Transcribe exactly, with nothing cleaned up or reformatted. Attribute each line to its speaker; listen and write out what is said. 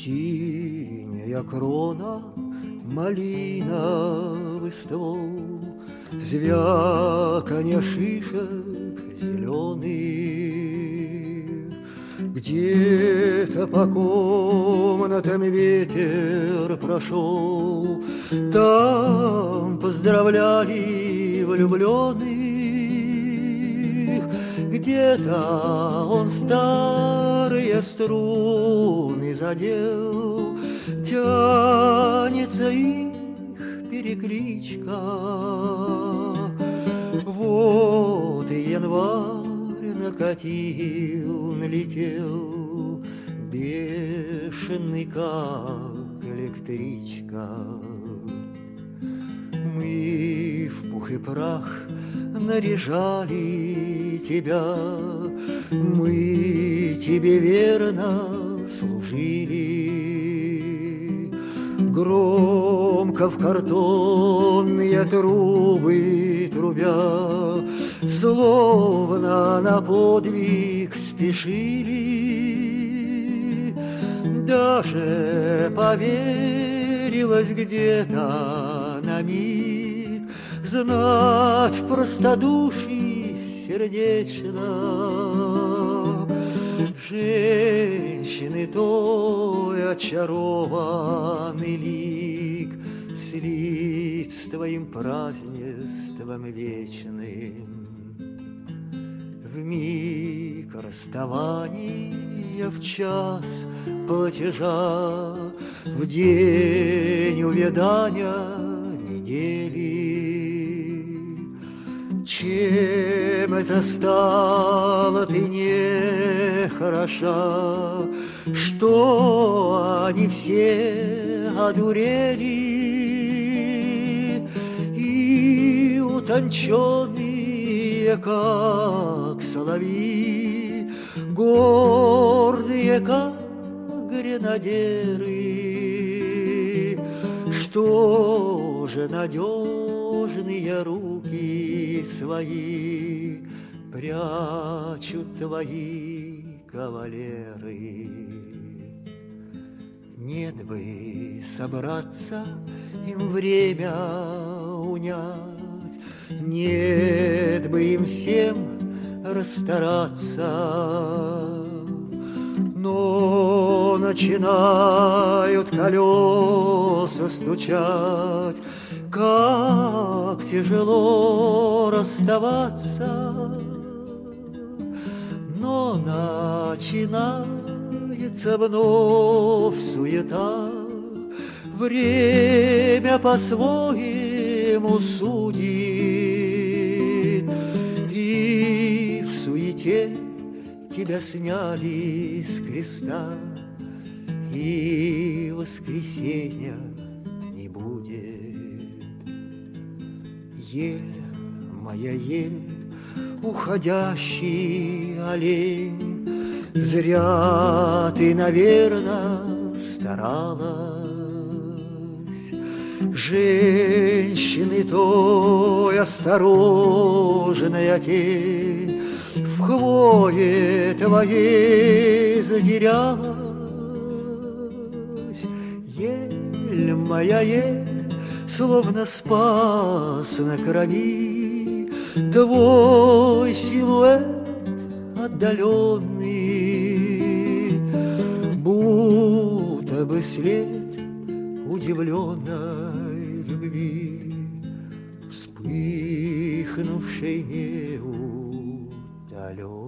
Speaker 1: Синяя крона, малиновый ствол, звяканье шишек зеленых. Где-то по комнатам ветер прошел, там поздравляли влюбленных. Где-то он старые струны задел, тянется их перекличка. Вот и январь накатил, налетел, бешеный, как электричка. Мы в пух и прах наряжали тебя, мы тебе верно служили. Громко в картонные трубы трубя, словно на подвиг спешили. Даже поверилось где-то на миг знать в простодушии сердечно женщины той очарованный лик слить с твоим празднеством вечным. В миг расставания, в час платежа, в день увядания недели. Чем это стало ты не хороша, что они все одурели и утонченные, как соловьи, гордые, как гренадеры. Что же надежные руки свои прячут твои кавалеры? Нет бы собраться им время унять, нет бы им всем расстараться. Но начинают колеса стучать, как тяжело расставаться. Но начинается вновь суета, время по-своему судит, и в суете тебя сняли с креста, и воскресенья не будет. Ель, моя ель, уходящий олень, зря ты, наверно, старалась. Женщины той осторожная тень в хвое твоей затерялась. Ель, моя ель, словно спас на крови твой силуэт отдаленный, будто бы след удивленной любви, вспыхнувшей неудаленно.